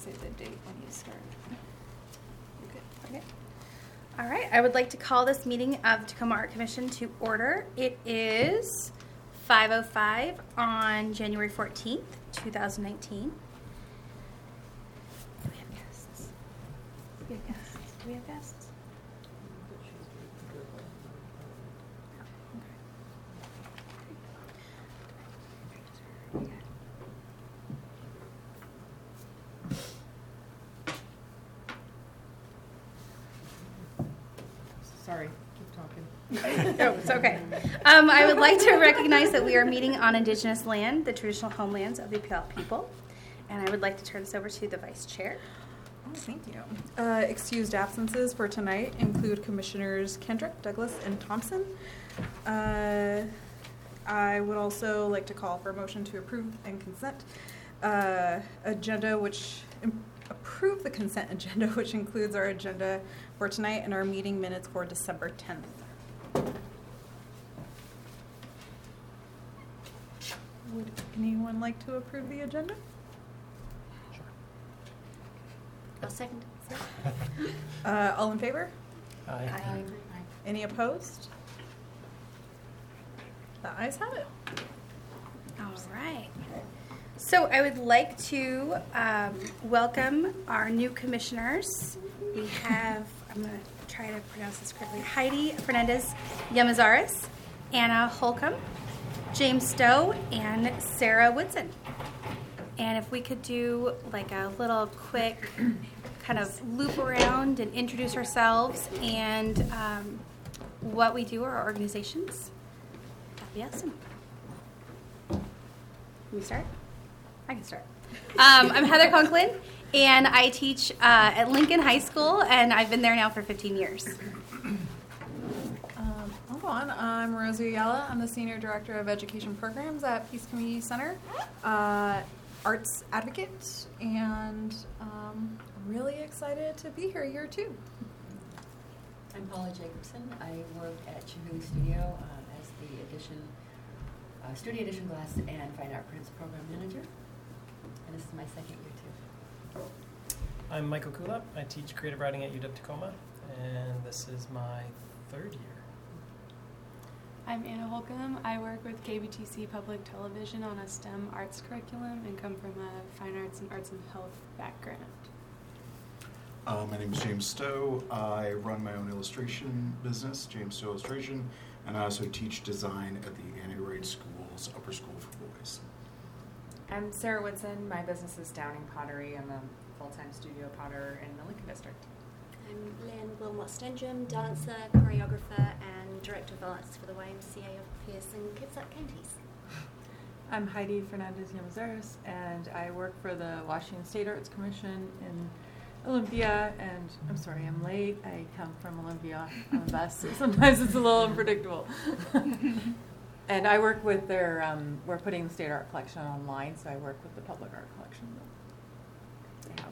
say the date when you start. Okay. All right. I would like to call this meeting of the Tacoma Art Commission to order. It is 5:05 on January 14th, 2019. Do we have guests? Do we have guests? Sorry, keep talking. No, it's okay. I would like to recognize that we are meeting on Indigenous land, the traditional homelands of the Puyallup people. And I would like to turn this over to the Vice Chair. Oh, thank you. Excused absences for tonight include Commissioners Kendrick, Douglas, and Thompson. I would also like to call for a motion to approve and consent agenda, approve the consent agenda, which includes our agenda for tonight and our meeting minutes for December 10th. Would anyone like to approve the agenda? Sure. I'll second. All in favor? Aye. Any opposed? The ayes have it. All right. So I would like to welcome our new commissioners. We have, I'm going to try to pronounce this correctly, Heidi Fernandez Yamazares, Anna Holcomb, James Stowe, and Sarah Woodson. And if we could do like a little quick kind of loop around and introduce ourselves and what we do, our organizations, that'd be awesome. Can we start? I can start. I'm Heather Conklin, and I teach at Lincoln High School, and I've been there now for 15 years. I'll go on. I'm Rosie Ayala. I'm the Senior Director of Education Programs at Peace Community Center, arts advocate, and really excited to be here year two. I'm Paula Jacobson. I work at Chihuly Studio as the Studio Edition Glass and Fine Art Prints Program Manager. And this is my second year too. I'm Michael Kulap. I teach creative writing at UW-Tacoma, and this is my third year. I'm Anna Holcomb. I work with KBTC Public Television on a STEM arts curriculum and come from a fine arts and health background. My name is James Stowe. I run my own illustration business, James Stowe Illustration, and I also teach design at the Annie Wright School's Upper School for Boys. I'm Sarah Woodson. My business is Downing Pottery. I'm a full-time studio potter in the Lincoln District. I'm Lynn Wilmot-Stenjum, dancer, choreographer, and director of arts for the YMCA of Pearson Kids at Counties. I'm Heidi Fernandez Yamazares, and I work for the Washington State Arts Commission in Olympia, and I'm sorry I'm late. I come from Olympia on the bus, so sometimes it's a little unpredictable. And I work with their, we're putting the state art collection online, so I work with the public art collection that they have.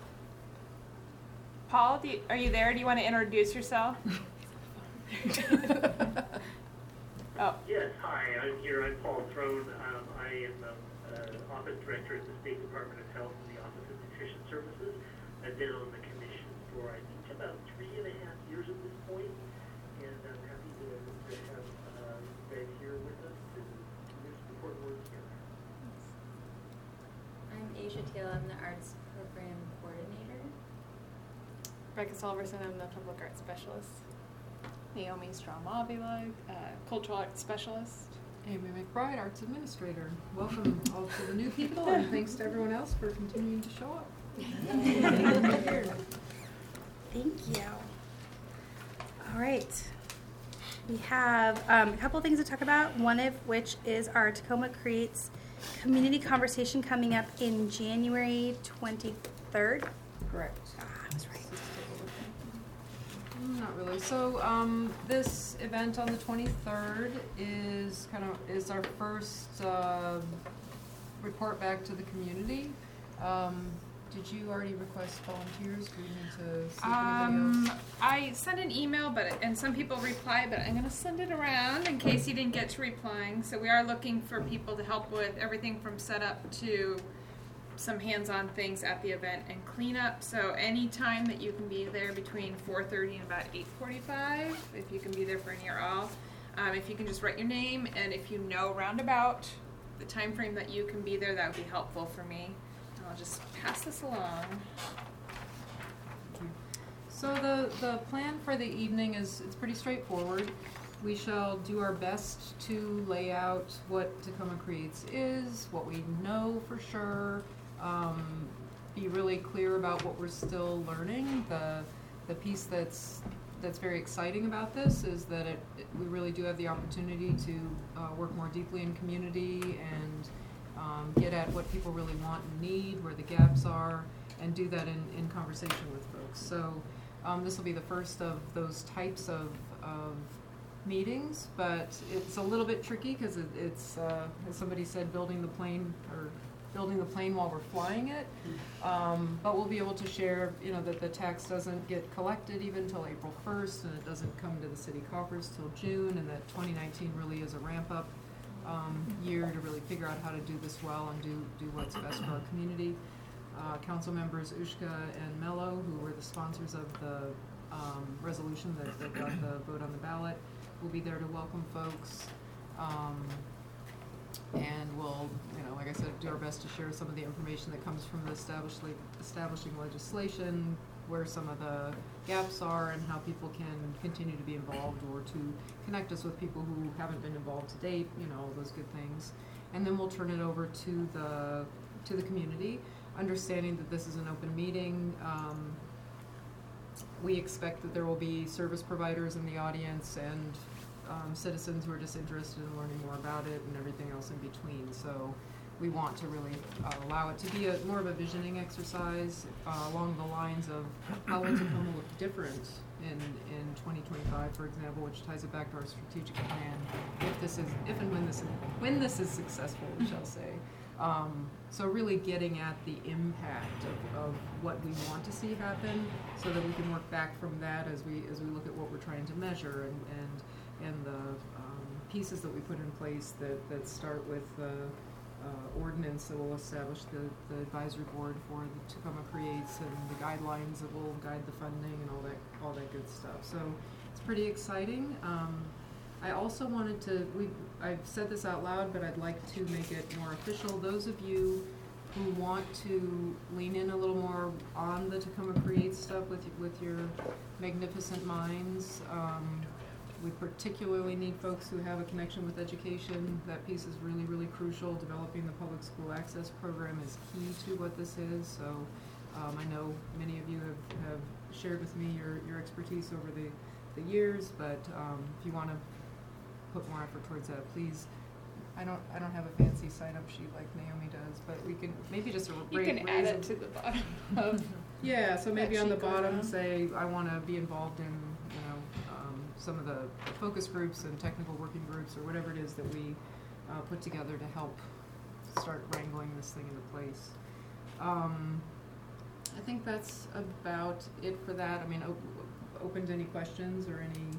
Paul, are you there? Do you want to introduce yourself? Oh. Yes, hi, I'm here. I'm Paul Throne. I am Office Director at the State Department of Health and the Office of Nutrition Services. I've been on the commission for, I think, about 3.5 years at this point, and I'm happy to have Greg here with us to do this important work together. I'm Asia Taylor. I'm the Arts Program Coordinator. Rebecca Solverson. I'm the Public Arts Specialist. Naomi Strom-Avila, Cultural Arts Specialist. Amy McBride, Arts Administrator. Welcome all to the new people, and thanks to everyone else for continuing to show up. Thank you. All right. We have a couple of things to talk about, one of which is our Tacoma Creates community conversation coming up in January 23rd. Correct. I was right. Not really. So this event on the 23rd is our first report back to the community. Did you already request volunteers? Do you need to see if anybody else? I sent an email, and some people replied, but I'm going to send it around in case you didn't get to replying. So we are looking for people to help with everything from setup to some hands-on things at the event and cleanup. So any time that you can be there between 4:30 and about 8:45, if you can be there for any or all. If you can just write your name, and if you know roundabout the time frame that you can be there, that would be helpful for me. And I'll just pass this along. So the plan for the evening it's pretty straightforward. We shall do our best to lay out what Tacoma Creates is, what we know for sure, be really clear about what we're still learning. The piece that's very exciting about this is that we really do have the opportunity to work more deeply in community and get at what people really want and need, where the gaps are, and do that in conversation with folks. So this will be the first of those types of meetings, but it's a little bit tricky because it's as somebody said, building the plane while we're flying it. But we'll be able to share, that the tax doesn't get collected even till April 1st, and it doesn't come to the city coffers till June, and that 2019 really is a ramp-up year to really figure out how to do this well and do what's best for our community. Council members Ushka and Mello, who were the sponsors of the resolution that got the vote on the ballot, will be there to welcome folks. And we'll, like I said, do our best to share some of the information that comes from the establishing legislation, where some of the gaps are, and how people can continue to be involved, or to connect us with people who haven't been involved to date, all those good things. And then we'll turn it over to the community, understanding that this is an open meeting. We expect that there will be service providers in the audience and citizens who are just interested in learning more about it and everything else in between. So we want to really allow it to be more of a visioning exercise along the lines of how will Tacoma look different in 2025, for example, which ties it back to our strategic plan. If and when this is successful, we shall say. So really getting at the impact of what we want to see happen, so that we can work back from that as we look at what we're trying to measure, and the pieces that we put in place that start with the ordinance that will establish the advisory board for the Tacoma Creates, and the guidelines that will guide the funding and all that good stuff. So it's pretty exciting. I also wanted to, I've said this out loud, but I'd like to make it more official. Those of you who want to lean in a little more on the Tacoma Creates stuff with your magnificent minds, we particularly need folks who have a connection with education. That piece is really, really crucial. Developing the public school access program is key to what this is. So I know many of you have shared with me your expertise over the years, but if you want to put more effort towards that, please. I don't have a fancy sign-up sheet like Naomi does, but we can maybe just you can add it to the bottom of yeah, so maybe on the bottom say I want to be involved in some of the focus groups and technical working groups, or whatever it is that we put together to help start wrangling this thing into place. I think that's about it for that. I mean, open to any questions or anything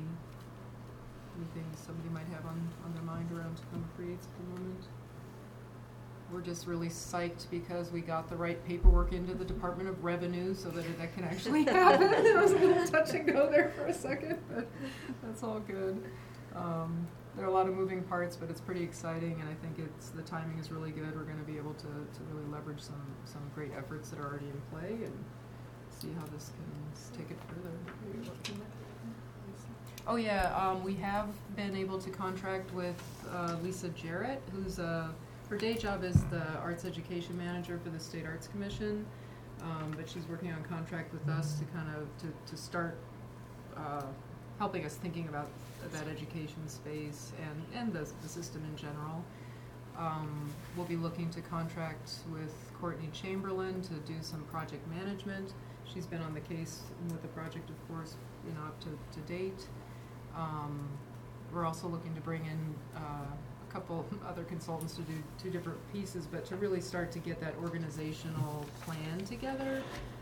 somebody might have on their mind around Tacoma Creates at the moment. We're just really psyched because we got the right paperwork into the Department of Revenue so that can actually happen. There was a little touch and go there for a second, but that's all good. There are a lot of moving parts, but it's pretty exciting, and I think the timing is really good. We're going to be able to really leverage some great efforts that are already in play and see how this can take it further. Oh yeah, we have been able to contract with Lisa Jarrett, who's her day job is the Arts Education Manager for the State Arts Commission, but she's working on contract with us to start helping us thinking about that education space and the system in general. We'll be looking to contract with Courtney Chamberlain to do some project management. She's been on the case with the project, of course, up to date. We're also looking to bring in a couple other consultants to do two different pieces, but to really start to get that organizational plan together,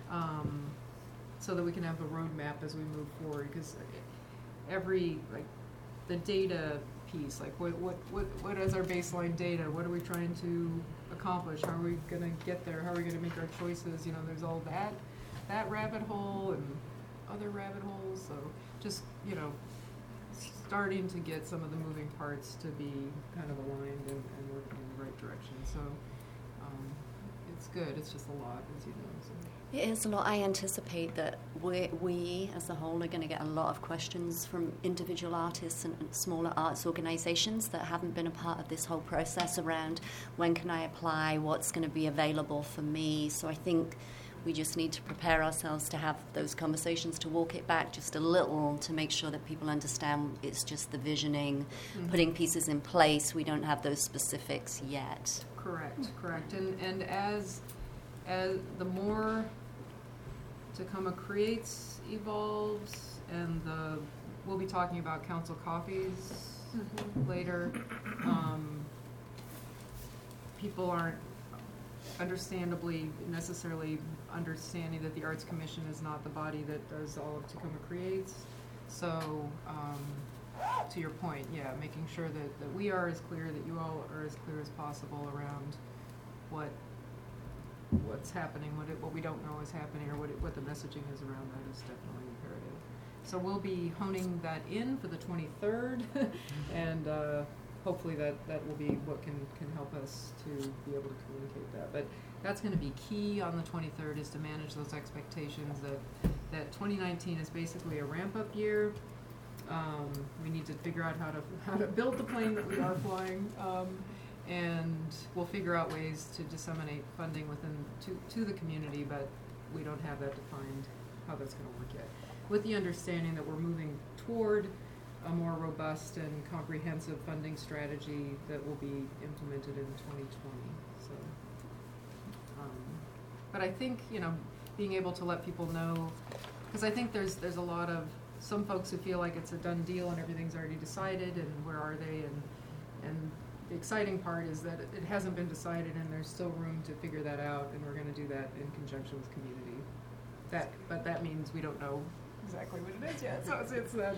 so that we can have a roadmap as we move forward. Because the data piece. Like what is our baseline data? What are we trying to accomplish? How are we going to get there? How are we going to make our choices? You know, there's all that rabbit hole and other rabbit holes. So just, you know, starting to get some of the moving parts to be kind of aligned and working in the right direction. So it's good. It's just a lot, as you know. So. It is a lot. I anticipate that we as a whole are going to get a lot of questions from individual artists and smaller arts organizations that haven't been a part of this whole process around when can I apply, what's going to be available for me. So I think we just need to prepare ourselves to have those conversations, to walk it back just a little, to make sure that people understand it's just the visioning, putting pieces in place. We don't have those specifics yet. Correct. And as the more Tacoma Creates evolves, and we'll be talking about council coffees later. People aren't understandably necessarily understanding that the Arts Commission is not the body that does all of Tacoma Creates. So to your point, yeah, making sure that we are as clear, that you all are as clear as possible around what's happening, what we don't know is happening, or what the messaging is around that is definitely imperative. So we'll be honing that in for the 23rd, and hopefully that will be what can help us to be able to communicate that. But that's going to be key on the 23rd, is to manage those expectations that 2019 is basically a ramp-up year. We need to figure out how to build the plane that we are flying. And we'll figure out ways to disseminate funding to the community, but we don't have that defined, how that's going to work yet. With the understanding that we're moving toward a more robust and comprehensive funding strategy that will be implemented in 2020. So, but I think, you know, being able to let people know, because I think there's a lot of some folks who feel like it's a done deal and everything's already decided, and where are they, and the exciting part is that it hasn't been decided, and there's still room to figure that out, and we're going to do that in conjunction with community. But that means we don't know exactly what it is yet. So it's that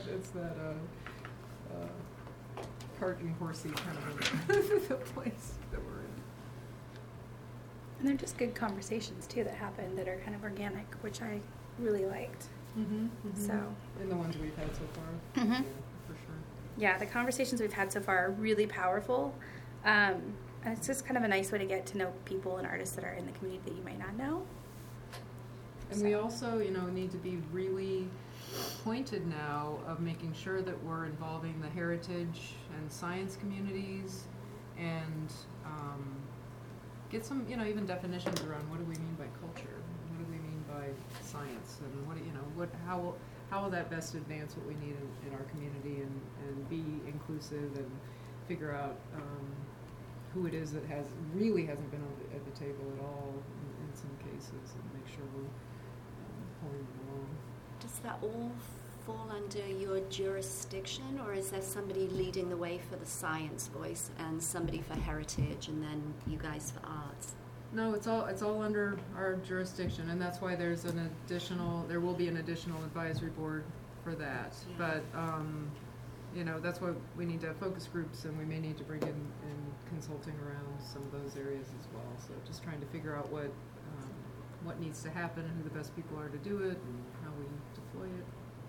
cart and horsey kind of the place that we're in. And they're just good conversations too that happen that are kind of organic, which I really liked. So. And the ones we've had so far. Yeah, for sure. Yeah, the conversations we've had so far are really powerful. And it's just kind of a nice way to get to know people and artists that are in the community that you might not know. And we also, you know, need to be really pointed now of making sure that we're involving the heritage and science communities, and get some, you know, even definitions around what do we mean by culture, what do we mean by science, and what, you know, how will that best advance what we need in our community, and be inclusive, and figure out who it is that really hasn't been at the table at all in some cases, and make sure we're pulling them along. Does that all fall under your jurisdiction, or is there somebody leading the way for the science voice, and somebody for heritage, and then you guys for arts? No, it's all under our jurisdiction, and that's why there will be an additional advisory board for that. Yeah. But you know, that's why we need to have focus groups, and we may need to bring in consulting around some of those areas as well. So just trying to figure out what needs to happen, and who the best people are to do it, and how we deploy it.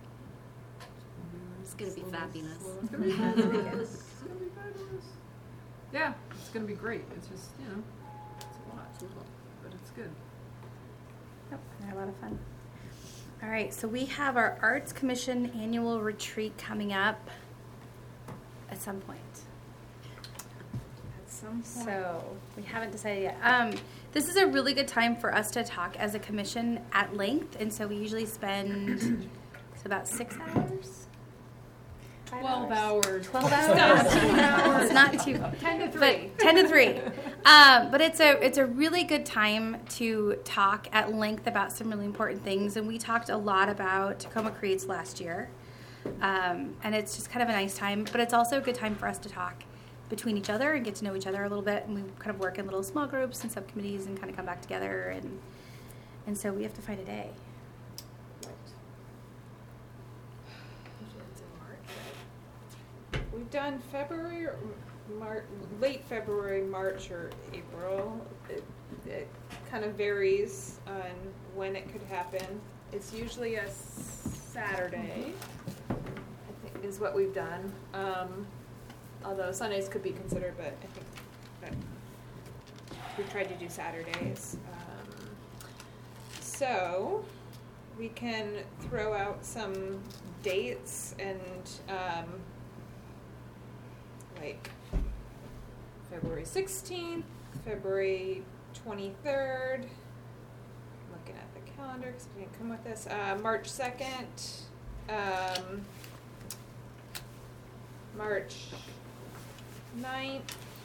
It's going to be fabulous. It's going to be fabulous. It's going to be fabulous. Yeah, it's going to be great. It's just, you know, it's a lot, but it's good. Yep, they're a lot of fun. All right, so we have our Arts Commission annual retreat coming up at some point. So we haven't decided yet. This is a really good time for us to talk as a commission at length, and so we usually spend about 6 hours. 12 hours. 12 hours. It's not too 10 to 3. But 10 to 3. But it's a really good time to talk at length about some really important things, and we talked a lot about Tacoma Creates last year, and it's just kind of a nice time. But it's also a good time for us to talk between each other and get to know each other a little bit, and we kind of work in little small groups and subcommittees and kind of come back together, and so we have to find a day. We've done February or late February, March, or April. It kind of varies on when it could happen. It's usually a Saturday, I think, is what we've done. Although Sundays could be considered, but I think that we've tried to do Saturdays. So we can throw out some dates and like February 16th, February 23rd. Looking at the calendar because we didn't come with this. March 2nd, March 9th,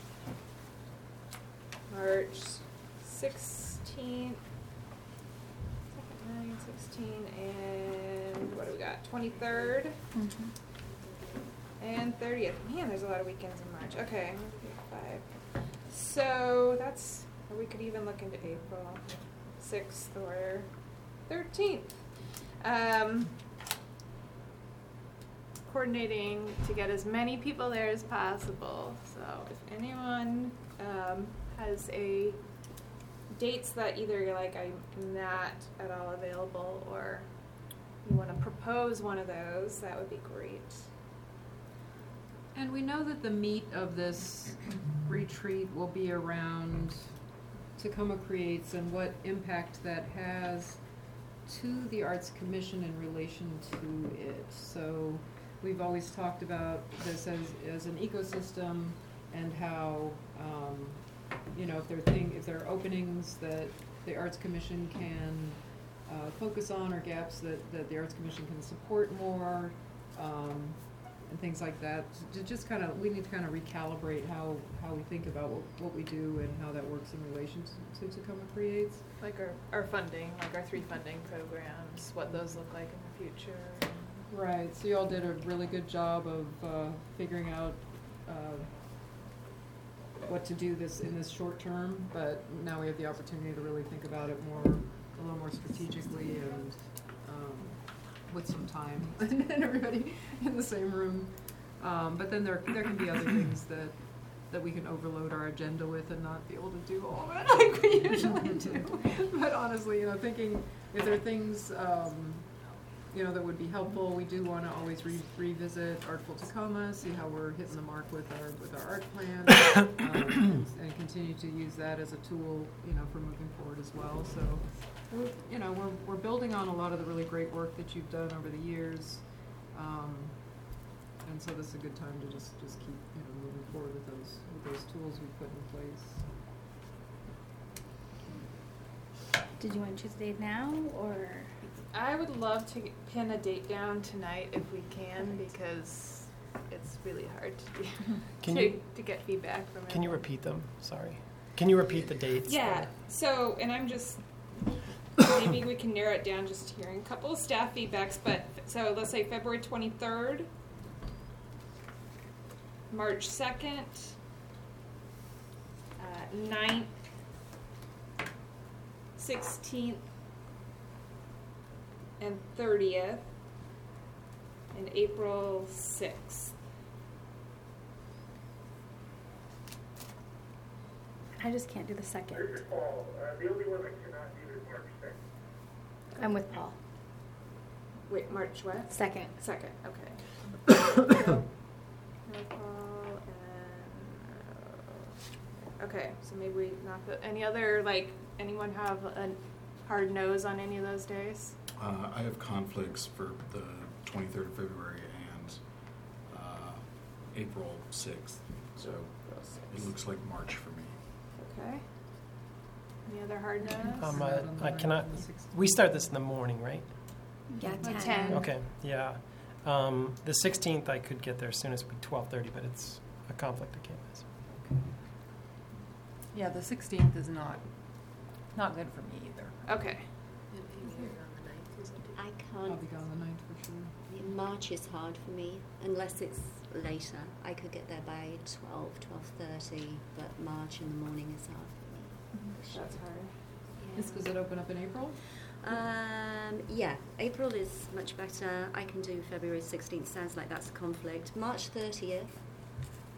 March 16th, 9, 16, and what do we got? 23rd and 30th. Man, there's a lot of weekends in March. Okay, 5. So that's, or we could even look into April 6th or 13th. Coordinating to get as many people there as possible. So if anyone has a dates that either you're like, I'm not at all available, or you want to propose one of those, that would be great. And we know that the meat of this retreat will be around Tacoma Creates and what impact that has to the Arts Commission in relation to it. So we've always talked about this as an ecosystem, and how if there are openings that the Arts Commission can focus on, or gaps that the Arts Commission can support more, and things like that. We need to kind of recalibrate how we think about what we do and how that works in relation to Tacoma Creates. Like our funding, like our 3 funding programs, what those look like in the future. Right, so you all did a really good job of figuring out what to do in this short term, but now we have the opportunity to really think about it a little more strategically, and with some time and everybody in the same room. But then there can be other things that we can overload our agenda with and not be able to do all of it like we usually do. But honestly, thinking if there are things that would be helpful, we do want to always revisit Artful Tacoma, see how we're hitting the mark with our art plan, and continue to use that as a tool, for moving forward as well. So, we're building on a lot of the really great work that you've done over the years, and so this is a good time to just keep moving forward with those tools we put in place. Did you want to choose a date now, or? I would love to pin a date down tonight if we can, because it's really hard to get feedback from it. Can you repeat them? Sorry. Can you repeat the dates? Yeah. So, and I'm just, maybe we can narrow it down just hearing a couple of staff feedbacks, but so let's say February 23rd, March 2nd, 9th, 16th, and 30th, and April 6th. I just can't do the 2nd. This is Paul. The only one I cannot do is March 2nd. I'm with Paul. Wait, March what? 2nd. 2nd, okay. No Paul and... okay, so maybe we knock the... Any other, anyone have a hard nose on any of those days? I have conflicts for the 23rd of February and April 6th, so it looks like March for me. Okay. Any other hard nose? I cannot. We start this in the morning, right? Yeah, 10. Okay, yeah. The 16th, I could get there as soon as 12:30, but it's a conflict I can't miss. Yeah, the 16th is not good for me either. Okay. I I'll can't. be gone the 9th for sure. March is hard for me, unless it's later. I could get there by 12:30, but March in the morning is hard for me. For sure. That's hard. Yeah. Does it open up in April? Yeah, April is much better. I can do February 16th. Sounds like that's a conflict. March 30th,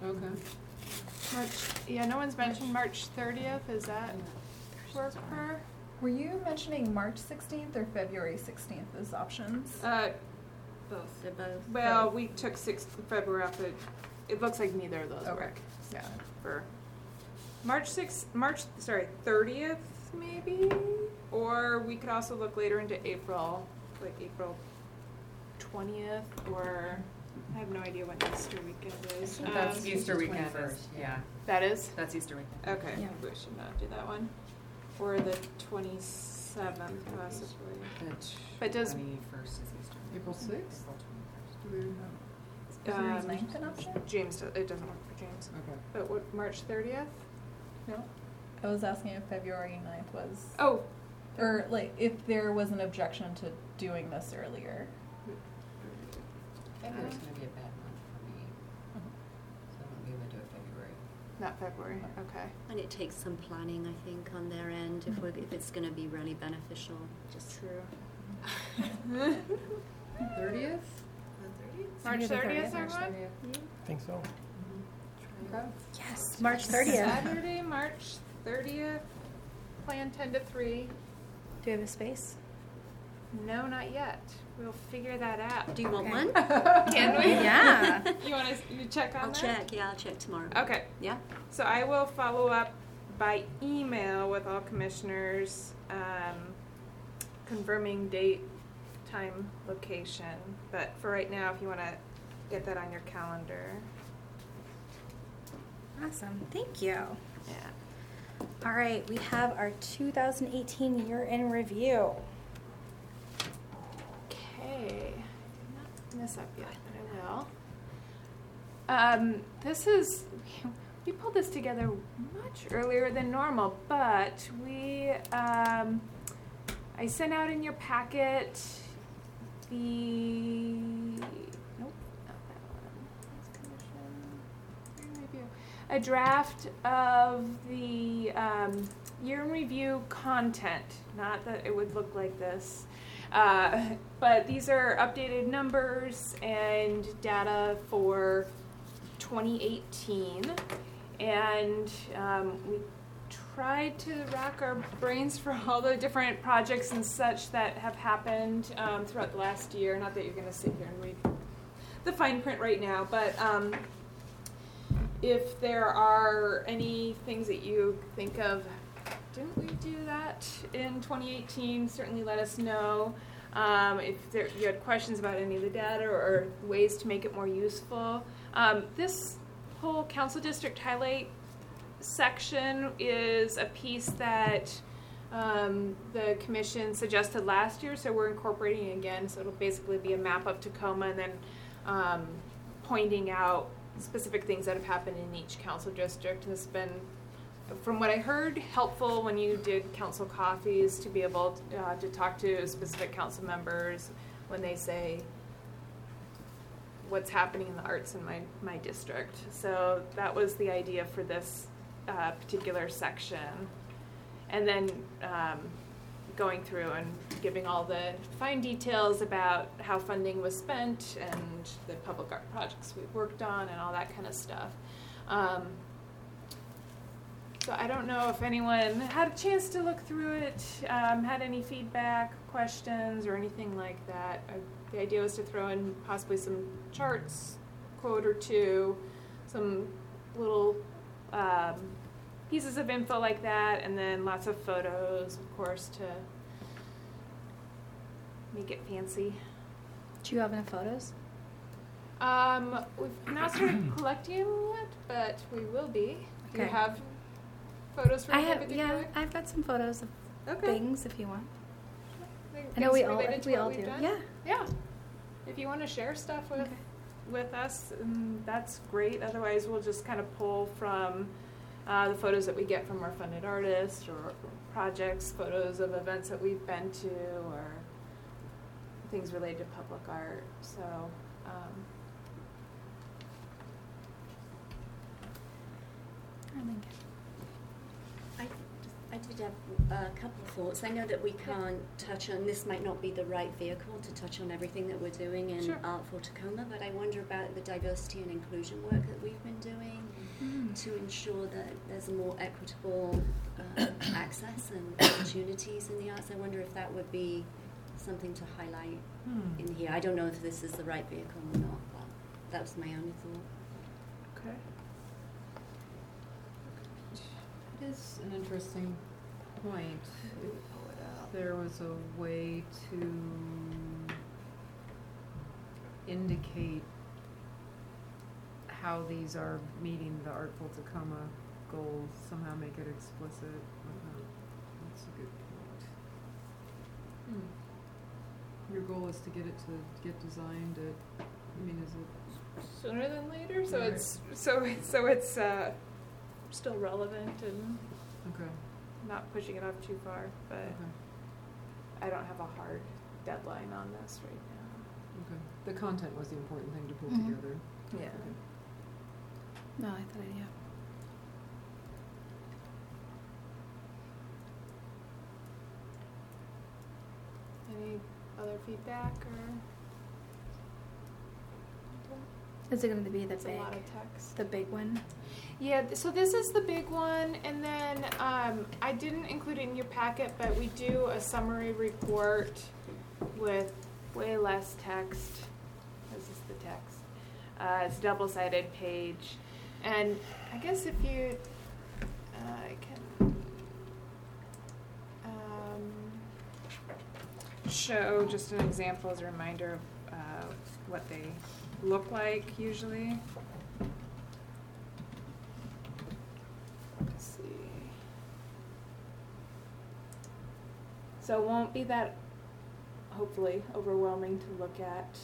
Okay. No one's mentioned March 30th. Is that work for her? Were you mentioning March 16th or February 16th as options? Both. They're both. Well, we took 6th February off. It looks like neither of those Okay. work. Yeah. For March 30th maybe? Or we could also look later into April, like April 20th, or I have no idea when Easter weekend is. That's Easter weekend. 21st, Yeah, That is? that's Easter weekend. Okay, Yeah. we should not do that one. Or the 27th possibly. But does- 21st is Easter. April 6th? April 21st. February 9th an option? James, it doesn't work for James. Okay. But what, March 30th? No? I was asking if February 9th was, Oh, or like if there was an objection to doing this earlier. February's gonna be a bad month for me, so I won't be able to do it February. not February, okay. And it takes some planning, I think, on their end if it's going to be really beneficial. Just True. 30th? March Saturday the 30th, 30th. everyone? I think so. Okay. Yes, March 30th. Saturday, March 30th, plan 10 to 3. Do you have a space? No, not yet. We'll figure that out. Do you want Okay. one? Can we? Yeah. You want to check on I'll that? check. Yeah, I'll check tomorrow. Okay. Yeah? So I will follow up by email with all commissioners, confirming date, time, location. But for right now, if you want to get that on your calendar. Awesome. Thank you. Yeah. All right, we have our 2018 year in review. Okay. Not this up yet, but I will. This is, we pulled this together much earlier than normal, but I sent out in your packet nope, not that one. That's commission. Year in review. A draft of the year in review content. Not that it would look like this. But these are updated numbers and data for 2018. And we tried to rack our brains for all the different projects and such that have happened throughout the last year. Not that you're going to sit here and read the fine print right now, but if there are any things that you think of, didn't we do that in 2018? Certainly let us know. If you had questions about any of the data or ways to make it more useful. This whole council district highlight section is a piece that the commission suggested last year, so we're incorporating it again. So it'll basically be a map of Tacoma and then pointing out specific things that have happened in each council district. This has been, from what I heard, helpful when you did council coffees to be able to talk to specific council members when they say what's happening in the arts in my district. So that was the idea for this particular section. And then going through and giving all the fine details about how funding was spent and the public art projects we've worked on and all that kind of stuff. So I don't know if anyone had a chance to look through it, had any feedback, questions, or anything like that. The idea was to throw in possibly some charts, quote or two, some little pieces of info like that, and then lots of photos, of course, to make it fancy. Do you have any photos? We've not started collecting them yet, but we will be. Do you Okay. have photos for I everything? have, yeah, I've got some photos of Okay. things if you want. Things I know we all, I related think to we what all we've do. done? Yeah. Yeah. If you want to share stuff with us, that's great. Otherwise, we'll just kind of pull from the photos that we get from our funded artists or projects, photos of events that we've been to, or things related to public art. So, I did have a couple of thoughts. I know that we can't touch on, this might not be the right vehicle to touch on everything that we're doing in Sure. Art for Tacoma, but I wonder about the diversity and inclusion work that we've been doing to ensure that there's a more equitable access and opportunities in the arts. I wonder if that would be something to highlight in here. I don't know if this is the right vehicle or not, but that was my only thought. Okay. It is an interesting point. If there was a way to indicate how these are meeting the Artful Tacoma goals, somehow make it explicit. That's a good point. Your goal is to get it to get designed at, I mean, is it Sooner than later, so Right. it's still relevant and okay? not pushing it off too far. But Okay. I don't have a hard deadline on this right now. Okay. The content was the important thing to pull Mhm. together. Yeah. Okay. No, I thought yeah. Any other feedback or? Is it going to be the It's big? a lot of text. The big one. Yeah, so this is the big one, and then I didn't include it in your packet, but we do a summary report with way less text. This is the text. It's a double-sided page, and I guess if you, I can show just an example as a reminder of what they look like usually. Let's see. So it won't be that, hopefully, overwhelming to look at.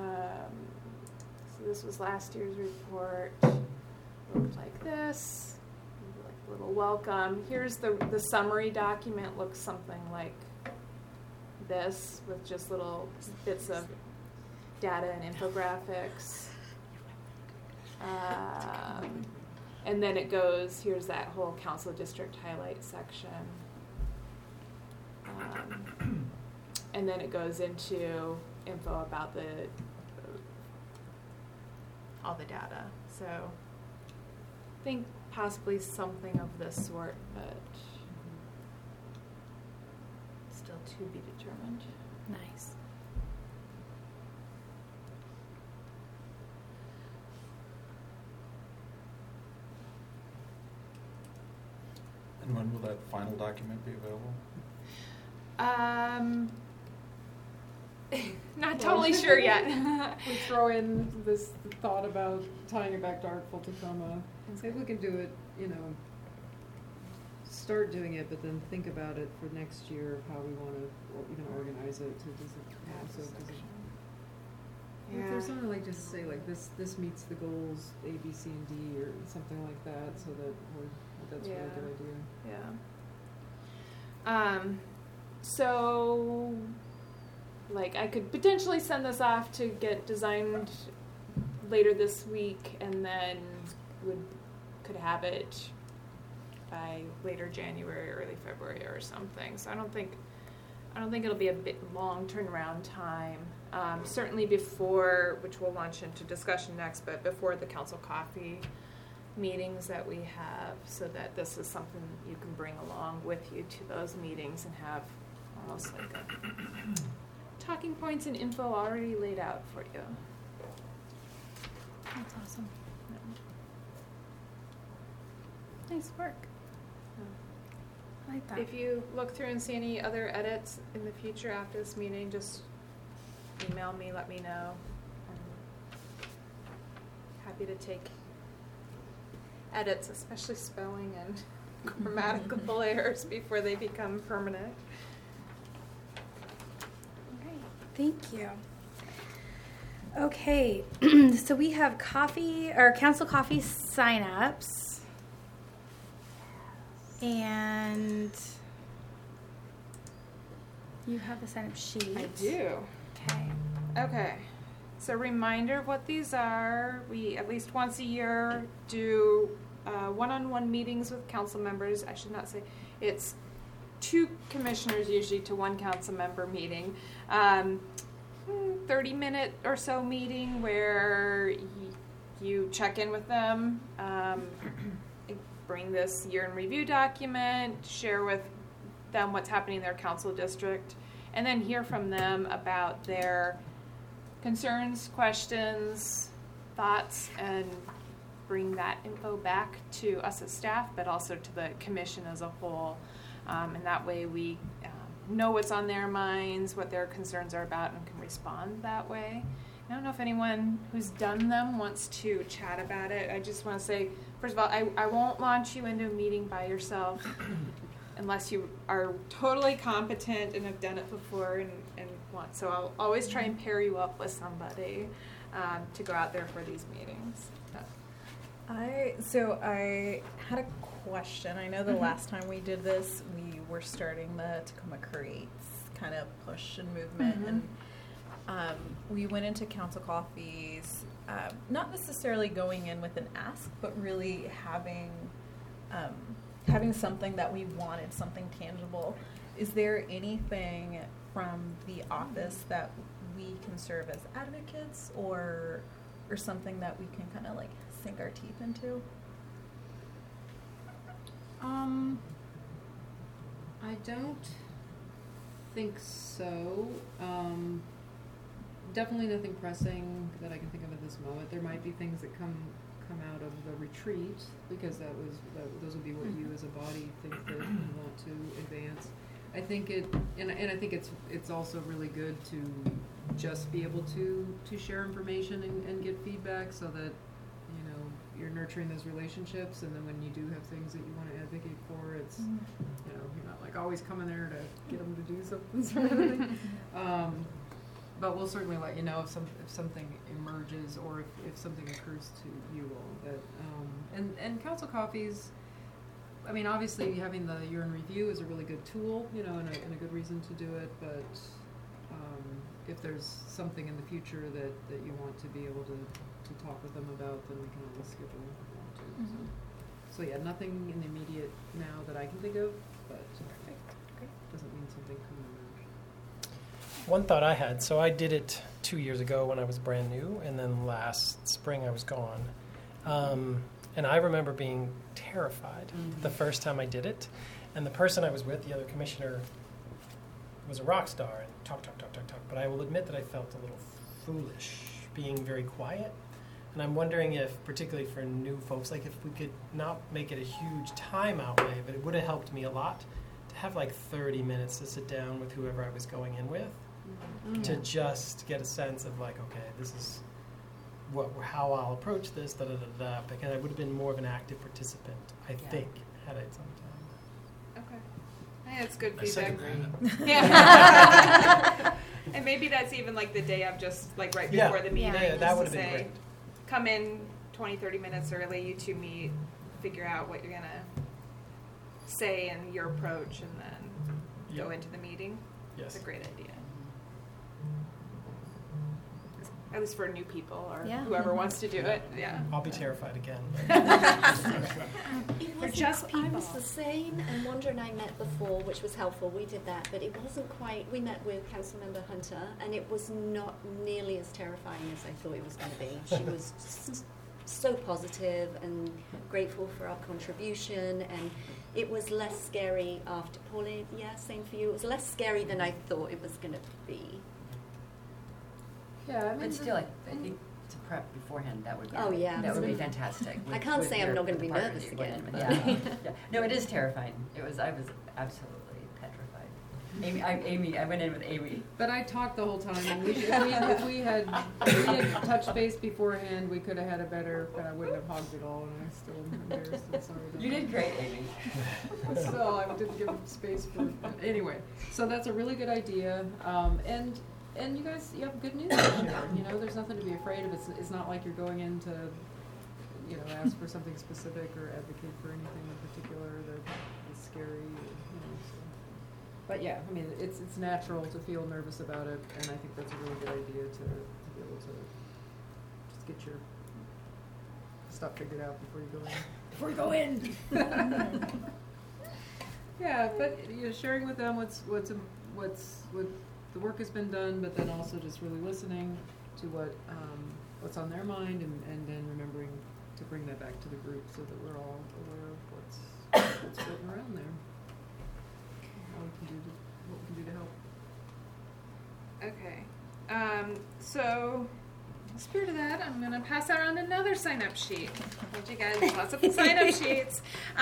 So this was last year's report. Looked like this. Like a little welcome. Here's the summary document. Looks something like this, with just little bits of data and infographics. And then it goes, here's that whole council district highlight section. And then it goes into info about all the data. So I think possibly something of this sort, but still to be determined. Nice. And when will that final document be available? Not totally sure yet. We throw in this thought about tying it back to Artful Tacoma and say we can do it, start doing it, but then think about it for next year of how we want to organize it to if there's something like just say like this meets the goals A, B, C, and D or something like that, so that that's a really good idea. Yeah. So, like, I could potentially send this off to get designed later this week, and then could have it by later January, early February, or something. So I don't think it'll be a bit long turnaround time. Certainly before, which we'll launch into discussion next, but before the council coffee meetings that we have, so that this is something you can bring along with you to those meetings and have almost like talking points and info already laid out for you. That's awesome. Nice work. I like that. If you look through and see any other edits in the future after this meeting, just email me, let me know. I'm happy to take edits, especially spelling and grammatical errors before they become permanent. Great. Thank you. Okay, so we have council coffee signups. And you have the sign-up sheet. I do. Okay. So reminder of what these are. We, at least once a year, do one-on-one meetings with council members. I should not say. It's 2 commissioners usually to 1 council member meeting. 30-minute or so meeting where you check in with them, bring this year in review document, share with them what's happening in their council district, and then hear from them about their concerns, questions, thoughts, and bring that info back to us as staff, but also to the commission as a whole. And that way we know what's on their minds, what their concerns are about, and can respond that way. I don't know if anyone who's done them wants to chat about it. I just want to say, first of all, I won't launch you into a meeting by yourself unless you are totally competent and have done it before and want. So I'll always try and pair you up with somebody to go out there for these meetings. I had a question. I know the last time we did this, we were starting the Tacoma Creates kind of push and movement, and we went into council coffees, not necessarily going in with an ask, but really having something that we wanted, something tangible. Is there anything from the office that we can serve as advocates, or something that we can kind of like sink our teeth into? I don't think so. Definitely nothing pressing that I can think of at this moment. There might be things that come out of the retreat, because those would be what you as a body think that you want to advance. I think I think it's also really good to just be able to share information and get feedback, so that you're nurturing those relationships, and then when you do have things that you want to advocate for, it's you're not like always coming there to get them to do something sort of thing. But we'll certainly let you know if something emerges, or if something occurs to you all. That and council coffees, I mean, obviously having the year in review is a really good tool, and a good reason to do it. But if there's something in the future that you want to be able to talk with them about, then we can always schedule if we want to. So yeah, nothing in the immediate now that I can think of, but doesn't mean something couldn't emerge. One thought I had, so I did it 2 years ago when I was brand new, and then last spring I was gone. And I remember being terrified the first time I did it. And the person I was with, the other commissioner, was a rock star and talk. But I will admit that I felt a little foolish being very quiet. And I'm wondering if, particularly for new folks, like if we could not make it a huge time outlay, but it would have helped me a lot to have like 30 minutes to sit down with whoever I was going in with, to just get a sense of like, okay, this is how I'll approach this, because I would have been more of an active participant, I think, had I some time. Okay. I think that's good I second feedback. that. Yeah. And maybe that's even like the day of, just like right before the meeting. Yeah, that would have been great. Come in 20, 30 minutes early, you two meet, figure out what you're going to say and your approach, and then go into the meeting. Yes. It's a great idea. At least for new people or whoever wants to do it. Yeah. I'll be terrified again. For just people. I was the same, and Wanda and I met before, which was helpful. We did that, but it wasn't quite. We met with Councilmember Hunter, and it was not nearly as terrifying as I thought it was going to be. She was so positive and grateful for our contribution, and it was less scary after. Pauline, same for you. It was less scary than I thought it was going to be. Yeah, I mean, but still, I think to prep beforehand, that would be that would be fantastic. I can't say I'm not going to be nervous again. Yeah. No, it is terrifying. I was absolutely petrified. Amy, I went in with Amy. But I talked the whole time, and if we had touched base beforehand, we could have had a better. But I wouldn't have hogged it all, and I'm still embarrassed and sorry. You did great, Amy. Still, I didn't give space for. Anyway, so that's a really good idea, And you guys, you have good news to share. There's nothing to be afraid of. It's not like you're going in to, ask for something specific or advocate for anything in particular that is scary. But yeah, I mean, it's natural to feel nervous about it, and I think that's a really good idea to be able to just get your stuff figured out before you go in. Yeah, but sharing with them what the work has been done, but then also just really listening to what's on their mind, and then remembering to bring that back to the group so that we're all aware of what's floating around there. What we can do to help. Okay. So, in the spirit of that, I'm going to pass around another sign-up sheet. I told you guys lots of sign-up sheets.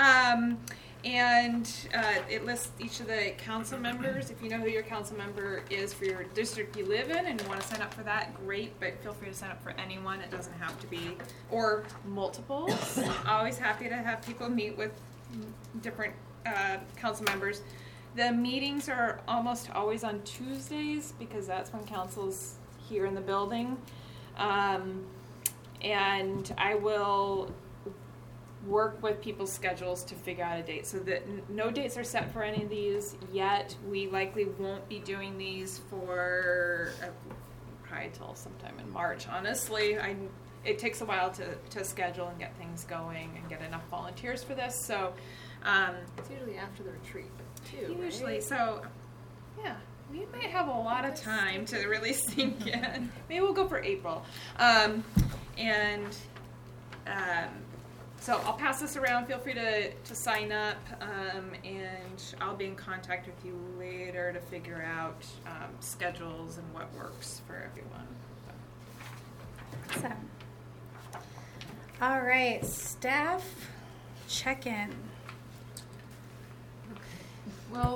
And it lists each of the council members. If you know who your council member is for your district you live in and you want to sign up for that, great, but feel free to sign up for anyone. It doesn't have to be, or multiples. Always happy to have people meet with different council members. The meetings are almost always on Tuesdays because that's when council's here in the building. And I will work with people's schedules to figure out a date. So that no dates are set for any of these yet. We likely won't be doing these for probably till sometime in March. Honestly, it takes a while to schedule and get things going and get enough volunteers for this. So it's usually after the retreat too. Usually, right? So yeah. We might have a lot of time to really sink in. Maybe we'll go for April. So I'll pass this around. Feel free to sign up, and I'll be in contact with you later to figure out schedules and what works for everyone. Awesome. All right, staff check-in. Well,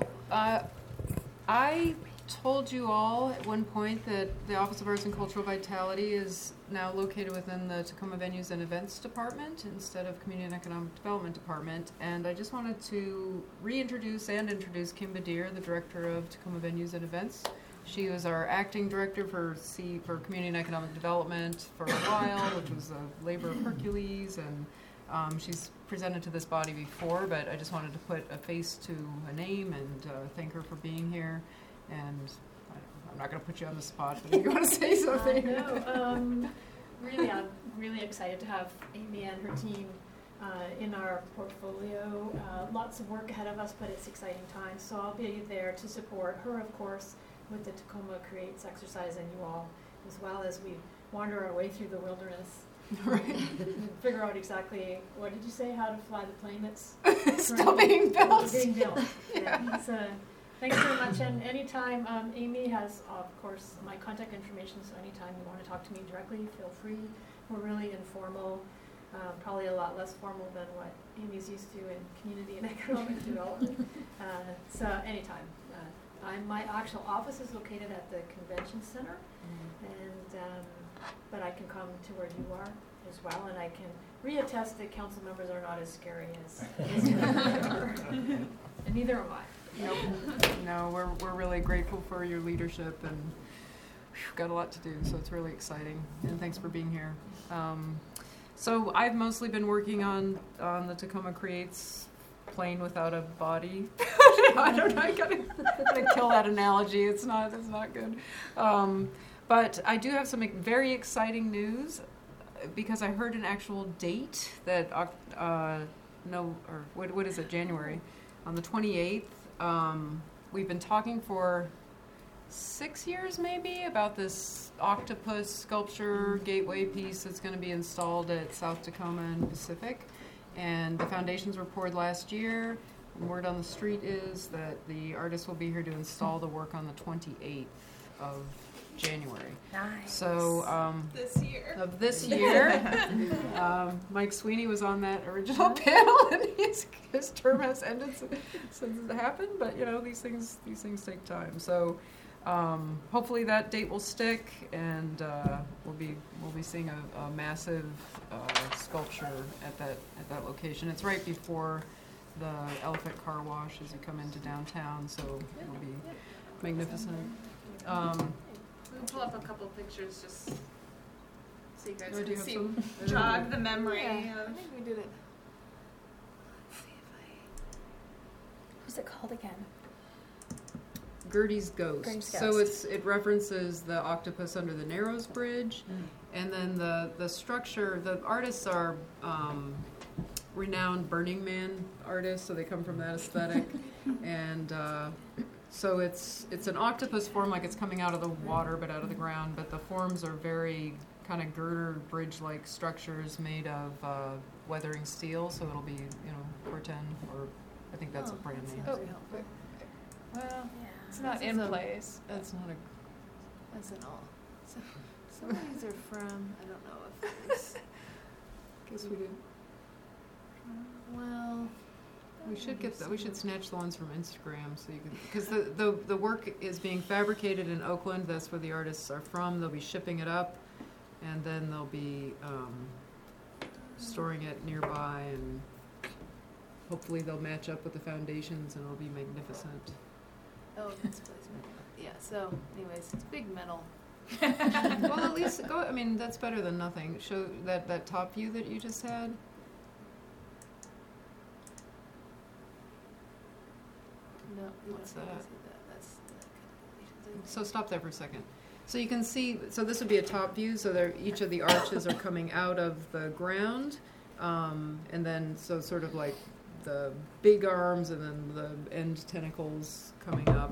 I told you all at one point that the Office of Arts and Cultural Vitality is now located within the Tacoma Venues and Events Department instead of Community and Economic Development Department. And I just wanted to reintroduce and introduce Kim Badir, the Director of Tacoma Venues and Events. She was our acting director for Community and Economic Development for a while, which was a labor of Hercules, and she's presented to this body before, but I just wanted to put a face to a name and thank her for being here. And I'm not going to put you on the spot, but if you want to say something. Really, I'm really excited to have Amy and her team in our portfolio. Lots of work ahead of us, but it's exciting times. So I'll be there to support her, of course, with the Tacoma Creates exercise, and you all, as well as we wander our way through the wilderness. Right. And figure out exactly, what did you say, how to fly the plane that's still being built. Being built. Yeah. So, thanks very much. And anytime, Amy has, of course, my contact information, so anytime you want to talk to me directly, feel free. We're really informal, probably a lot less formal than what Amy's used to in community and economic development. So anytime. My actual office is located at the convention center, and but I can come to where you are as well, and I can reattest that council members are not as scary as you are. And neither am I. Nope. No, we're really grateful for your leadership, and we've got a lot to do, so it's really exciting. And thanks for being here. So I've mostly been working on the Tacoma Creates plane without a body. I don't know. I gotta kill that analogy. It's not good. But I do have some very exciting news because I heard an actual date that what is it? January, on the 28th. We've been talking for 6 years maybe about this octopus sculpture gateway piece that's going to be installed at South Tacoma and Pacific. And the foundations were poured last year. And word on the street is that the artist will be here to install the work on the 28th of January. Nice. So this year. Mike Sweeney was on that original panel, and his term has ended since it happened. But these things take time. So hopefully that date will stick, and we'll be seeing a massive sculpture at that location. It's right before the Elephant Car Wash as you come into downtown, so it'll be magnificent. We'll pull up a couple pictures just so you guys do you can have see, some? jog the memory. Yeah, I think we did it. Let's see who's it called again? Gertie's Ghost. Gertie's So Ghost. it references the octopus under the Narrows Bridge, and then the structure. The artists are renowned Burning Man artists, so they come from that aesthetic. And so it's an octopus form, like it's coming out of the water but out of the ground, but the forms are very kind of girder bridge-like structures made of weathering steel, so it'll be, Corten, or I think that's a brand name. Oh. Well, it's not in place. That's not a... That's an all. So, some of these are from, I don't know if there's... Guess we did. Well... We should snatch the ones from Instagram so you can, because the work is being fabricated in Oakland. That's where the artists are from. They'll be shipping it up, and then they'll be storing it nearby, and hopefully they'll match up with the foundations, and it'll be magnificent. Oh, that's placement. Yeah. So, anyways, it's big metal. Well, at least that's better than nothing. Show that top view that you just had. No, what's that? That's So stop there for a second. So you can see, so this would be a top view, so each of the arches are coming out of the ground, and then so sort of like the big arms and then the end tentacles coming up.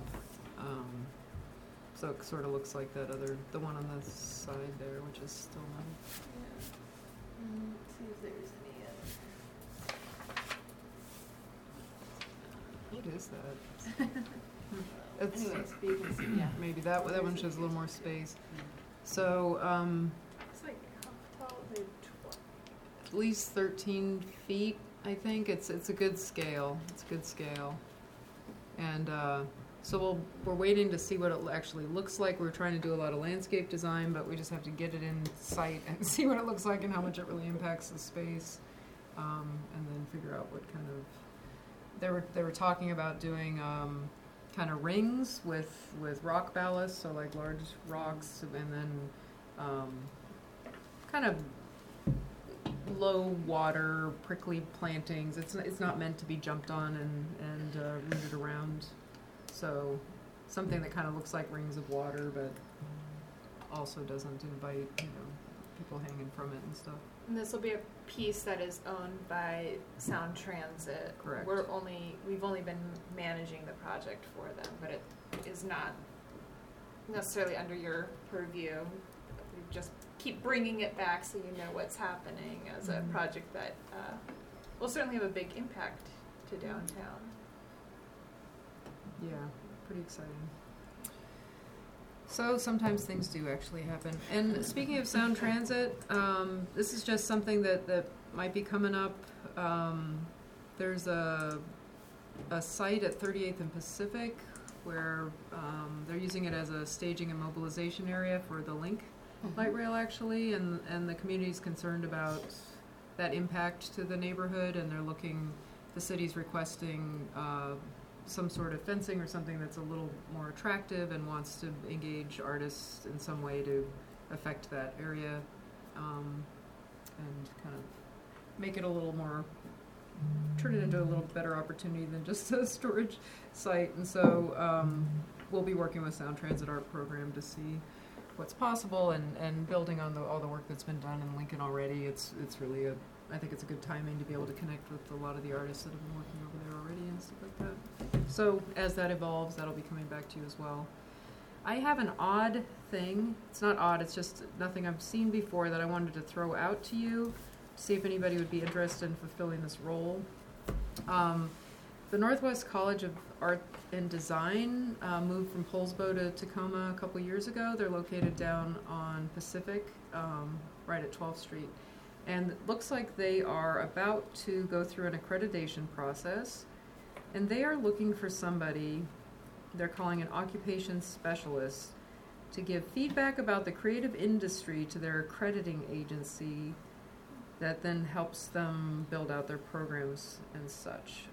So it sort of looks like the one on the side there, which is still not. Yeah. Let's see if there's any What is that? Anyways, you can see, yeah. Maybe that one shows a little more space. So it's like how tall is it? at least 13 feet, I think. It's a good scale. It's a good scale. And so we're waiting to see what it actually looks like. We're trying to do a lot of landscape design, but we just have to get it in sight and see what it looks like and how much it really impacts the space, and then figure out what kind of. They were talking about doing kind of rings with rock ballast, so like large rocks, and then kind of low water prickly plantings. It's not meant to be jumped on and rooted around. So something that kind of looks like rings of water, but also doesn't invite people hanging from it and stuff. And this will be a piece that is owned by Sound Transit. Correct. We've only been managing the project for them, but it is not necessarily under your purview. We just keep bringing it back so you know what's happening as a project that will certainly have a big impact to downtown. Yeah, pretty exciting. So sometimes things do actually happen. And speaking of Sound Transit, this is just something that might be coming up. There's a site at 38th and Pacific where they're using it as a staging and mobilization area for the Link light rail, actually, and the community is concerned about that impact to the neighborhood, and the city's requesting some sort of fencing or something that's a little more attractive and wants to engage artists in some way to affect that area, and kind of make it a little more, turn it into a little better opportunity than just a storage site. And so we'll be working with Sound Transit Art Program to see what's possible, and building on all the work that's been done in Lincoln already. It's really I think it's a good timing to be able to connect with a lot of the artists that have been working over there already and stuff like that. So as that evolves, that'll be coming back to you as well. I have an odd thing. It's not odd, it's just nothing I've seen before that I wanted to throw out to you to see if anybody would be interested in fulfilling this role. The Northwest College of Art and Design moved from Poulsbo to Tacoma a couple years ago. They're located down on Pacific, right at 12th Street. And it looks like they are about to go through an accreditation process. And they are looking for somebody, they're calling an occupation specialist, to give feedback about the creative industry to their accrediting agency that then helps them build out their programs and such.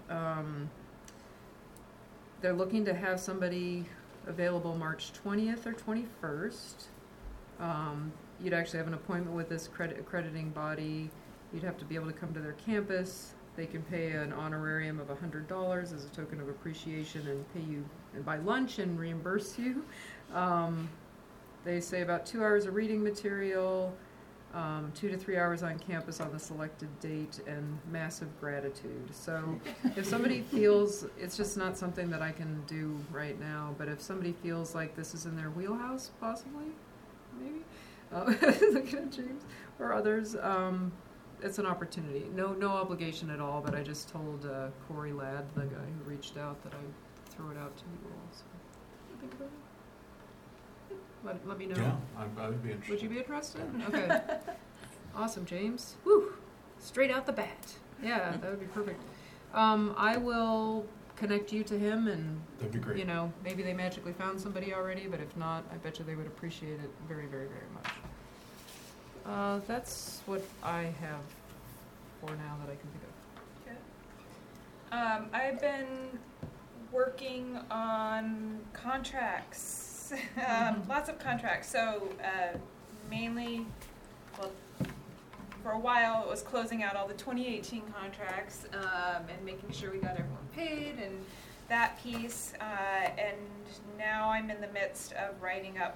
They're looking to have somebody available March 20th or 21st. You'd actually have an appointment with this accrediting body. You'd have to be able to come to their campus. They can pay an honorarium of $100 as a token of appreciation and pay you and buy lunch and reimburse you. They say about 2 hours of reading material. 2 to 3 hours on campus on the selected date, and massive gratitude. So if somebody feels, it's just not something that I can do right now, but if somebody feels like this is in their wheelhouse, possibly, maybe, looking at James or others, it's an opportunity. No obligation at all, but I just told Corey Ladd, the guy who reached out, that I'd throw it out to you all. So think about it. Let me know. Yeah, I would be interested. Would you be interested? Okay. Awesome, James. Woo! Straight out the bat. Yeah, that would be perfect. I will connect you to him, and that'd be great. You know, maybe they magically found somebody already, but if not, I bet you they would appreciate it very, very, very much. That's what I have for now that I can think of. I've been working on contracts. Lots of contracts. So mainly, well, for a while it was closing out all the 2018 contracts and making sure we got everyone paid and that piece. And now I'm in the midst of writing up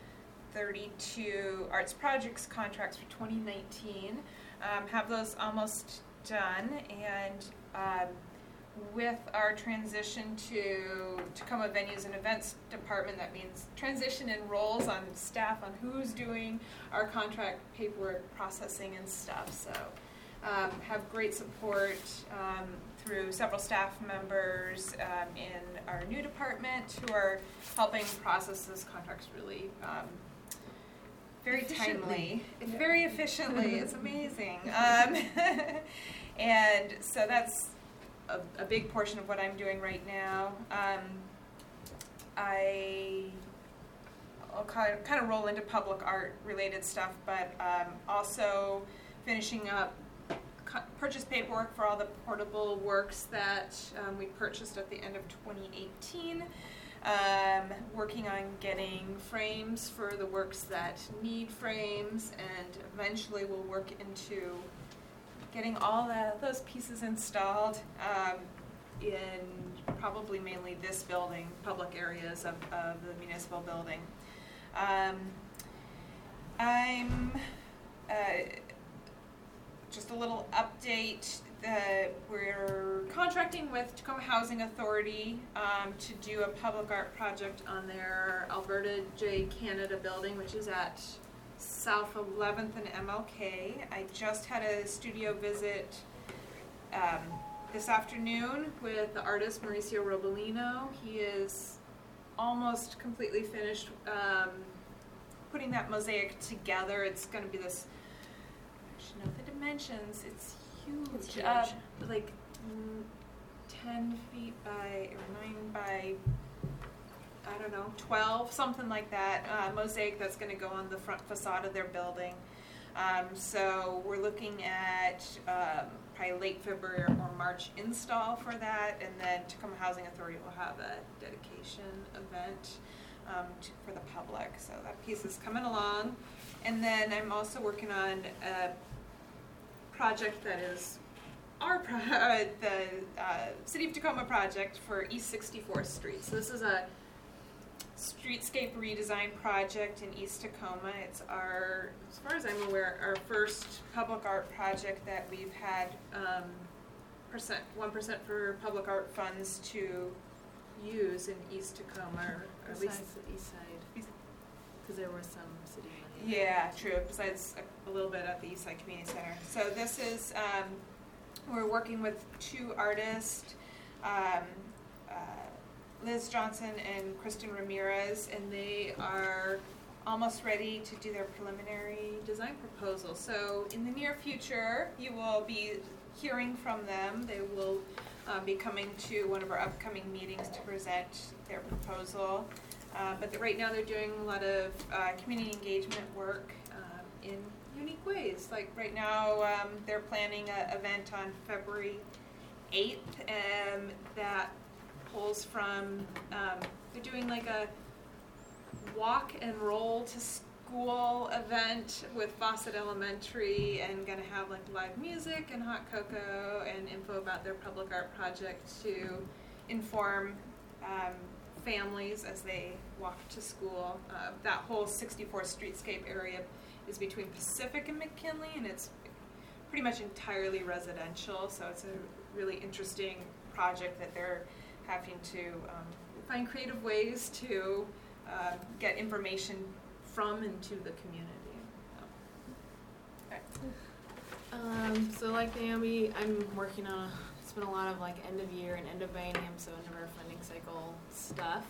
32 arts projects contracts for 2019. Have those almost done, and with our transition to Tacoma Venues and Events Department, that means transition in roles on staff on who's doing our contract paperwork processing and stuff. So have great support through several staff members in our new department who are helping process those contracts really very timely. It's very efficiently. It's amazing. And so that's a big portion of what I'm doing right now. I'll kind of roll into public art related stuff, but also finishing up purchase paperwork for all the portable works that we purchased at the end of 2018. Working on getting frames for the works that need frames, and eventually we'll work into getting all those pieces installed in probably mainly this building, public areas of the municipal building. I'm just a little update. We're contracting with Tacoma Housing Authority to do a public art project on their Alberta J. Canada building, which is at South 11th and MLK. I just had a studio visit this afternoon with the artist Mauricio Robolino. He is almost completely finished putting that mosaic together. It's going to be this, I should know the dimensions, it's huge. It's huge. Like 10 feet by, or 9 by, I don't know, 12, something like that, mosaic that's going to go on the front facade of their building. So we're looking at probably late February or March install for that, and then Tacoma Housing Authority will have a dedication event for the public. So that piece is coming along. And then I'm also working on a project that is the City of Tacoma project for East 64th Street. So this is a streetscape redesign project in East Tacoma. It's our, as far as I'm aware, our first public art project that we've had 1% for public art funds to use in East Tacoma, or at least the east side, because there was some city money. Yeah, true. Besides a little bit at the East Side Community Center. So this is, we're working with two artists, Liz Johnson and Kristen Ramirez, and they are almost ready to do their preliminary design proposal. So in the near future, you will be hearing from them. They will be coming to one of our upcoming meetings to present their proposal. But right now they're doing a lot of community engagement work in unique ways. Like right now they're planning an event on February 8th that pulls from, they're doing like a walk and roll to school event with Fawcett Elementary, and gonna have like live music and hot cocoa and info about their public art project to inform families as they walk to school. That whole 64th Streetscape area is between Pacific and McKinley, and it's pretty much entirely residential. So it's a really interesting project that they're having to find creative ways to get information from and to the community. So like Naomi, I'm working on it's been a lot of like end of year and end of biennium, so end of our funding cycle stuff.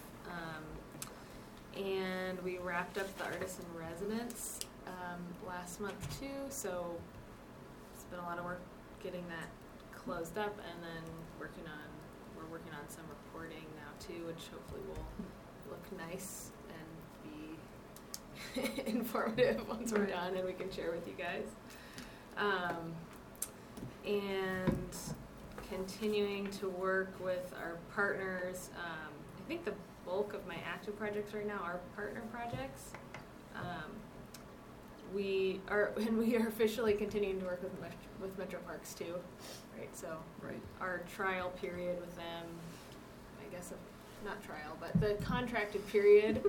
And we wrapped up the artist in residence last month too, so it's been a lot of work getting that closed up, and then we're working on some reporting now too, which hopefully will look nice and be informative once we're done and we can share with you guys. And continuing to work with our partners. I think the bulk of my active projects right now are partner projects. We are officially continuing to work with Metro Parks too, right? So our trial period with them, I guess not trial, but the contracted period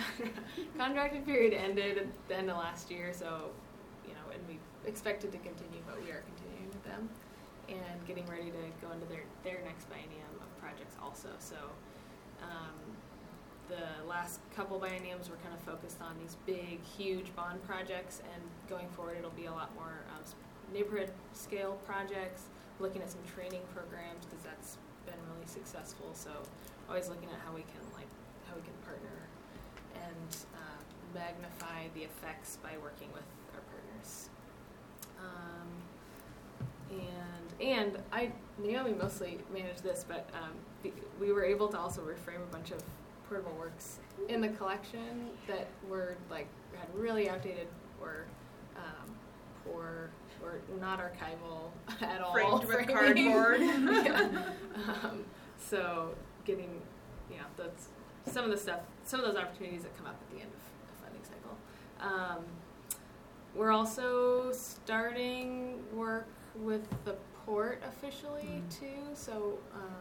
ended at the end of last year. So, and we expected to continue, but we are continuing with them and getting ready to go into their next biennium of projects also. So the last couple bienniums were kind of focused on these big, huge bond projects, and going forward it'll be a lot more neighborhood scale projects, looking at some training programs because that's been really successful. So always looking at how we can partner and magnify the effects by working with our partners. And Naomi mostly managed this, but we were able to also reframe a bunch of portable works in the collection that were had really outdated or poor or not archival at all. Framed with cardboard. So getting some of those opportunities that come up at the end of the funding cycle. We're also starting work with the port officially too. So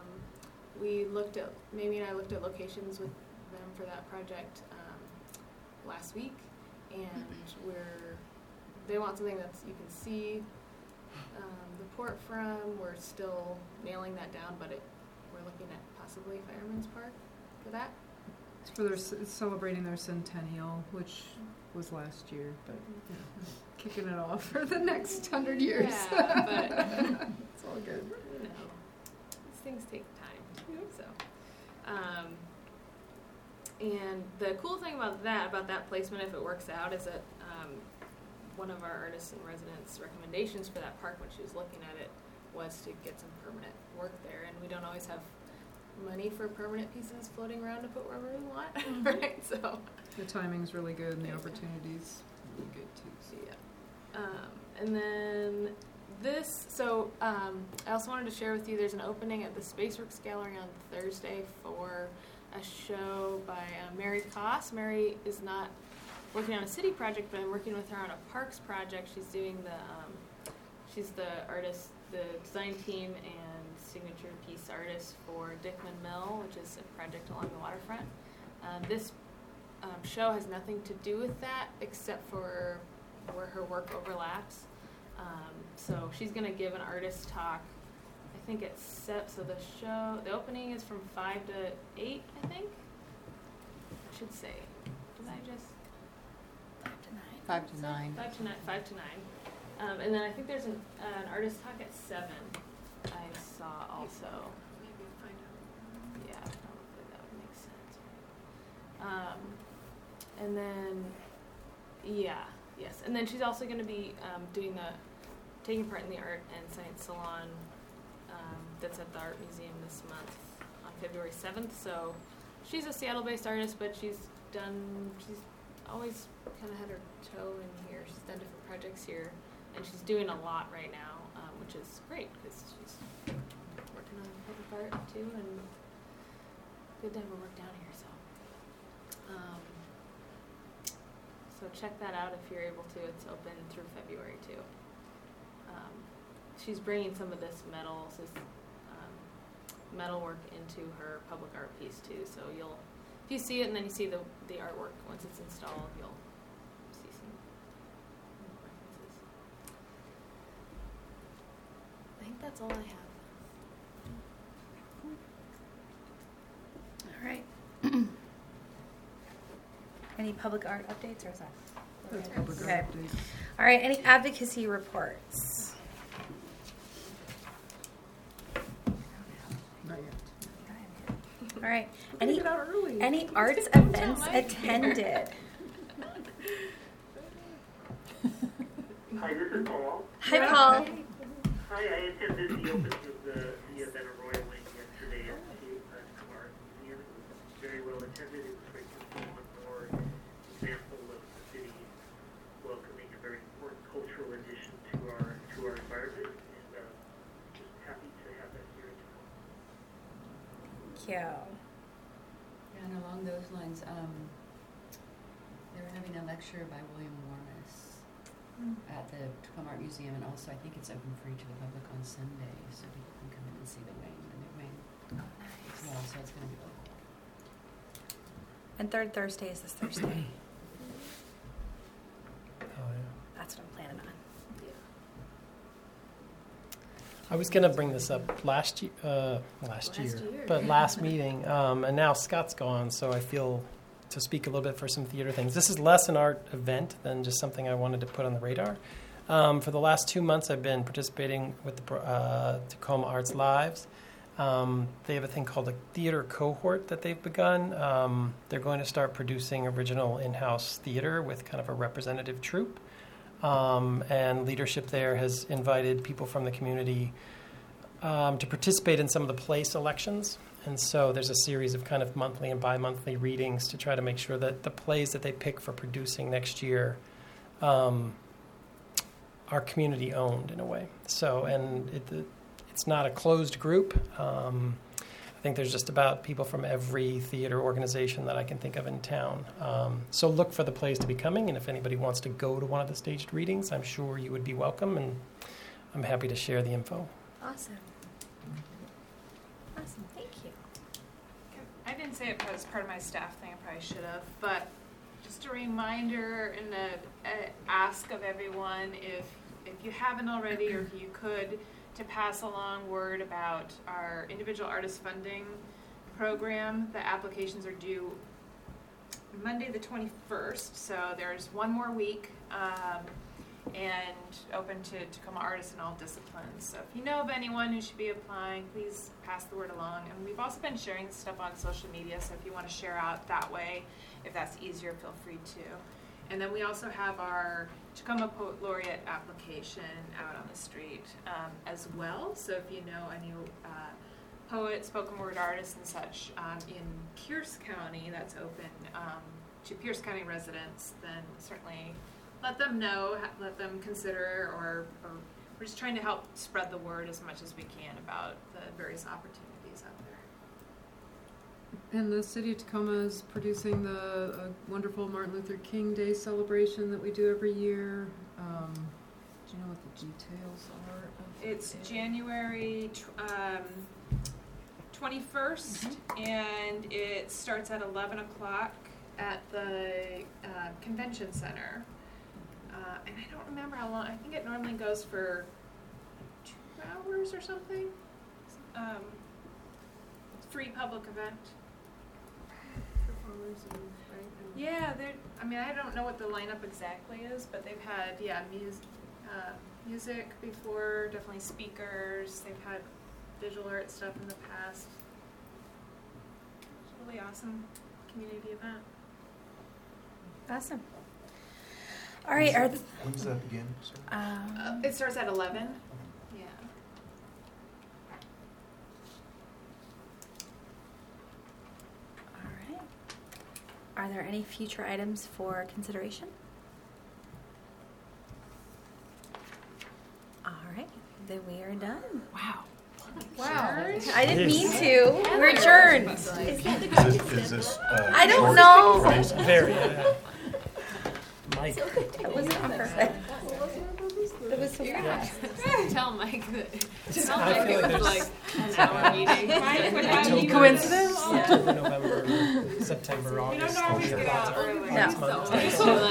Mamie and I looked at locations with them for that project last week, and they want something that you can see the port from. We're still nailing that down, but we're looking at possibly Fireman's Park for that. It's for it's celebrating their centennial, which was last year, but kicking it off for the next 100 years. Yeah, but it's all good. These things take time. So, and the cool thing about that placement, if it works out, is that one of our artists in residence recommendations for that park when she was looking at it was to get some permanent work there, and we don't always have money for permanent pieces floating around to put wherever we want, right? So the timing's really good, and the opportunity's really good too. So and then I also wanted to share with you, there's an opening at the Spaceworks Gallery on Thursday for a show by Mary Koss. Mary is not working on a city project, but I'm working with her on a parks project. She's doing she's the artist, the design team and signature piece artist for Dickman Mill, which is a project along the waterfront. This show has nothing to do with that except for where her work overlaps. So she's going to give an artist talk. I think it's set, so the opening is from 5 to 8, I think. I should say. Did I just? 5 to 9. 5 to 9. And then I think there's an artist talk at 7. I saw also. Maybe find out. Yeah, probably that would make sense. Right? And then, yes. And then she's also going to be taking part in the Art and Science Salon that's at the Art Museum this month on February 7th. So she's a Seattle-based artist, but she's always kind of had her toe in here. She's done different projects here, and she's doing a lot right now, which is great because she's working on public art too, and good to have her work down here. So check that out if you're able to. It's open through February too. She's bringing some of this metal work into her public art piece too. So if you see it and then you see the artwork once it's installed, you'll see some that's all I have. All right. Any public art updates, or is that? That's public art Okay. updates. All right. Any advocacy reports? Not yet. All right. We're gonna get out early. Any arts Don't events tell Mike. attended? Hi, this is Paul. Hi, Paul. Hi, I attended the opening of the event at Royal Wing yesterday at the Tacoma Art Museum. It was very well attended. It was great to see one more example of the city welcoming a very important cultural addition to our environment, and just happy to have that here in Tacoma. Thank you. And along those lines, they were having a lecture by William Warmis at the Tacoma Art Museum, and also I think it's open free to the public on Sunday, so people can come in and see the new wing. Oh, nice. Yeah, so it's going to be really cool. And third Thursday is this Thursday. Oh, yeah. That's what I'm planning on. I was going to bring this up last year, but last meeting, and now Scott's gone, so I feel to speak a little bit for some theater things. This is less an art event than just something I wanted to put on the radar. For the last 2 months, I've been participating with the Tacoma Arts Lives. They have a thing called a theater cohort that they've begun. They're going to start producing original in-house theater with kind of a representative troupe. And leadership there has invited people from the community to participate in some of the play selections. And so there's a series of kind of monthly and bi-monthly readings to try to make sure that the plays that they pick for producing next year are community-owned in a way. So, and it's not a closed group. I think there's just about people from every theater organization that I can think of in town. So look for the plays to be coming, and if anybody wants to go to one of the staged readings, I'm sure you would be welcome, and I'm happy to share the info. Awesome. Awesome. Thank you. I didn't say it as part of my staff thing. I probably should have, but just a reminder and a ask of everyone, if you haven't already, or if you could, to pass along word about our individual artist funding program. The applications are due Monday the 21st, so there's one more week, and open to Tacoma artists in all disciplines. So if you know of anyone who should be applying, please pass the word along. And we've also been sharing this stuff on social media, so if you want to share out that way, if that's easier, feel free to. And then we also have our Tacoma Poet Laureate application out on the street as well. So if you know any poets, spoken word artists and such in Pierce County that's open to Pierce County residents, then certainly let them know, let them consider, or we're just trying to help spread the word as much as we can about the various opportunities out there. And the city of Tacoma is producing the wonderful Martin Luther King Day celebration that we do every year. Do you know what the details are? It's January 21st, and it starts at 11 o'clock at the convention center. And I don't remember how long. I think it normally goes for 2 hours or something. Free public event. Yeah, I mean, I don't know what the lineup exactly is, but they've had music before, definitely speakers. They've had visual art stuff in the past. It's a really awesome community event. Awesome. All right. When does that begin? It starts at 11. Yeah. All right. Are there any future items for consideration? All right. Then we are done. Wow. I didn't mean to. We're adjourned. Is this I don't know. Very. Mike. That wasn't on purpose. It was so fast. Tell Mike that. I feel like It was there's like an hour meeting. October, Coincidence? October, November, September, August. always get out early. No. So,